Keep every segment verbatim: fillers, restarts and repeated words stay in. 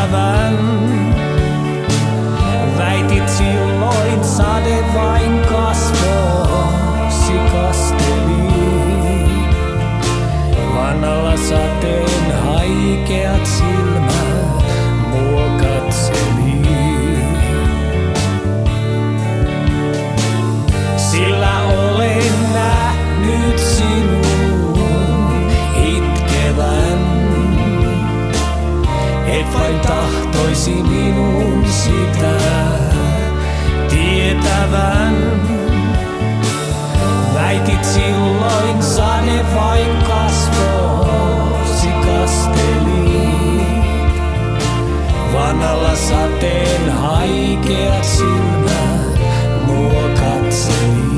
tietävän. Väitit silloin sade vain kasvosi kasteli. Vanhalla sateen haikeat silmät mua katseli. Sillä olen nähnyt sinun itkevän. Et vain tahtoisi minun sitä tietävän. Väitit silloin sade vain kasvosi kasteli. Vanhalla sateen haikeat silmät mua katseli.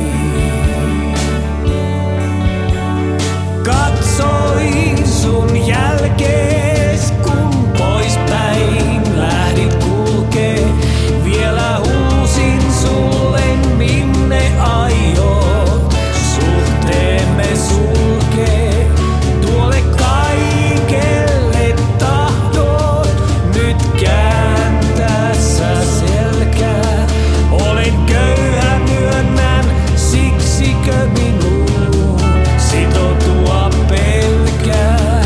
Katsoin sun jälkees, kun poispäin lähdit kulkee. Vielä huusin sulle, minne aiot suhteemme sulkee. Tuolle kaikelle tahdot nyt kääntää sä selkää. Olen köyhä, myönnän, siksikö minuun sitoutua pelkää.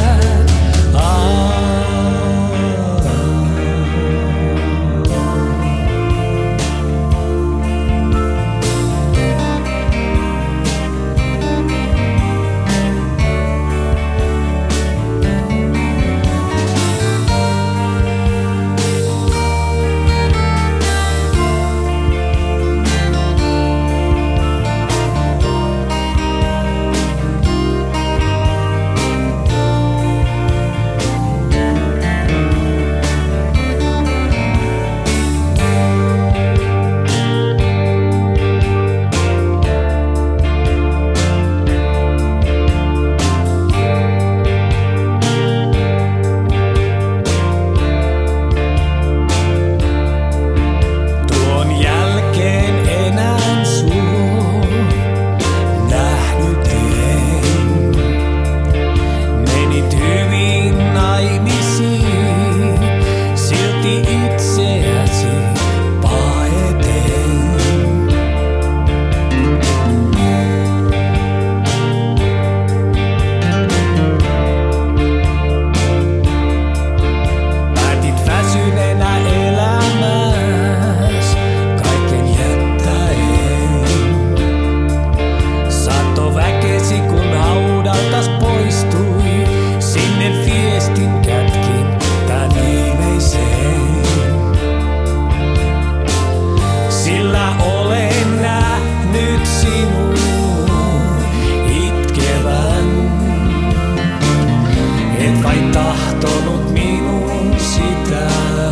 Tahtonut minun sitä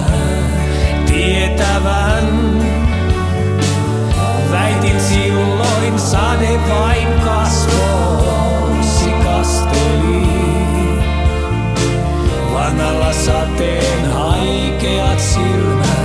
tietävän. Väitit silloin sade vain kasvosi kasteli. Vanhalla sateen haikeat silmät